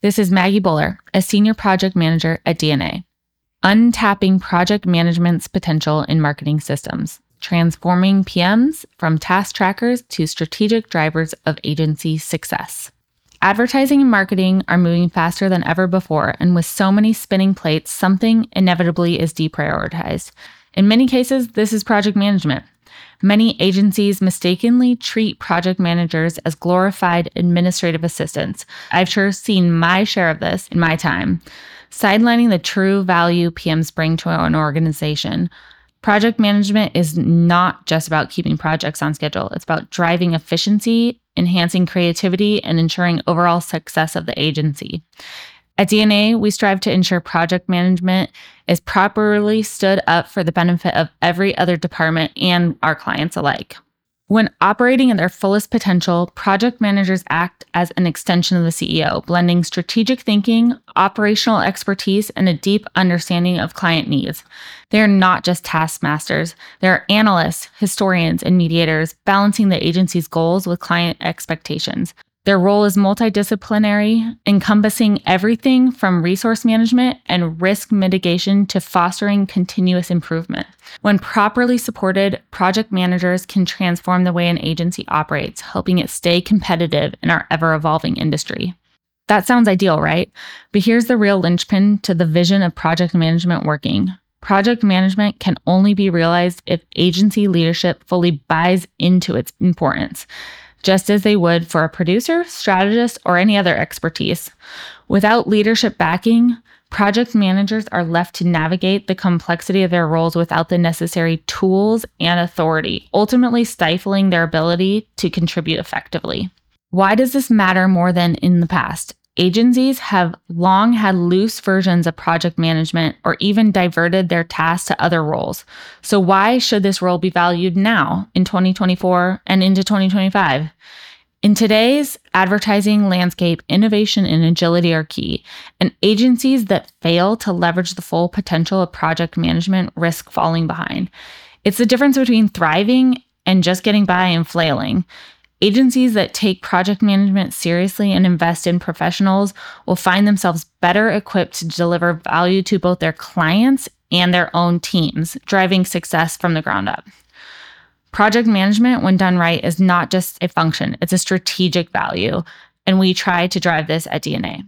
This is Maggie Buller, a senior project manager at DNA. Untapping project management's potential in marketing systems, transforming PMs from task trackers to strategic drivers of agency success. Advertising and marketing are moving faster than ever before, and with so many spinning plates, something inevitably is deprioritized. In many cases, this is project management. Many agencies mistakenly treat project managers as glorified administrative assistants. I've sure seen my share of this in my time, sidelining the true value PMs bring to an organization. Project management is not just about keeping projects on schedule. It's about driving efficiency, enhancing creativity, and ensuring overall success of the agency. At DNA, we strive to ensure project management is properly stood up for the benefit of every other department and our clients alike. When operating at their fullest potential, project managers act as an extension of the CEO, blending strategic thinking, operational expertise, and a deep understanding of client needs. They are not just taskmasters. They are analysts, historians, and mediators, balancing the agency's goals with client expectations. Their role is multidisciplinary, encompassing everything from resource management and risk mitigation to fostering continuous improvement. When properly supported, project managers can transform the way an agency operates, helping it stay competitive in our ever-evolving industry. That sounds ideal, right? But here's the real linchpin to the vision of project management working. Project management can only be realized if agency leadership fully buys into its importance, just as they would for a producer, strategist, or any other expertise. Without leadership backing, project managers are left to navigate the complexity of their roles without the necessary tools and authority, ultimately stifling their ability to contribute effectively. Why does this matter more than in the past? Agencies have long had loose versions of project management or even diverted their tasks to other roles. So why should this role be valued now in 2024 and into 2025? In today's advertising landscape, innovation and agility are key, and agencies that fail to leverage the full potential of project management risk falling behind. It's the difference between thriving and just getting by and flailing. Agencies that take project management seriously and invest in professionals will find themselves better equipped to deliver value to both their clients and their own teams, driving success from the ground up. Project management, when done right, is not just a function, it's a strategic value, and we try to drive this at DNA.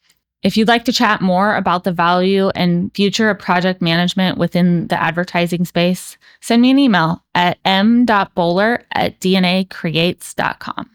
If you'd like to chat more about the value and future of project management within the advertising space, send me an email at m.bowler@dnacreates.com.